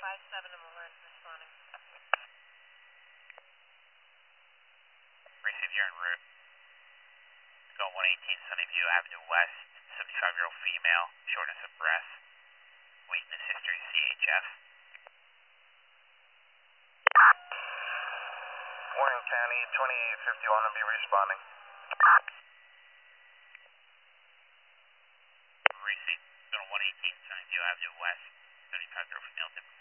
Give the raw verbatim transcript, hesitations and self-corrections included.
five seven in Malin, responding. Receive, you're en route. Go one eighteen Sunnyview Avenue West, seventy-five-year-old female, shortness of breath, weakness history C H F. Warren County, twenty-eight fifty-one will be responding. Receive, go one eighteen Sunnyview Avenue West, seventy-five-year-old female,